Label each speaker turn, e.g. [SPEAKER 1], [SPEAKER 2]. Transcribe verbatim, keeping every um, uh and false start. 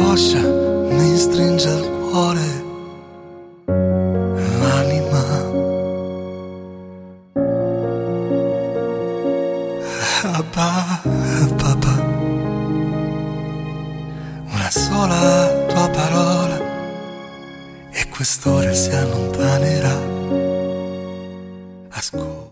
[SPEAKER 1] angoscia mi stringe al cuore l'anima. Abba, papà, una sola tua parola e quest'ora si allontanerà. Ascolta.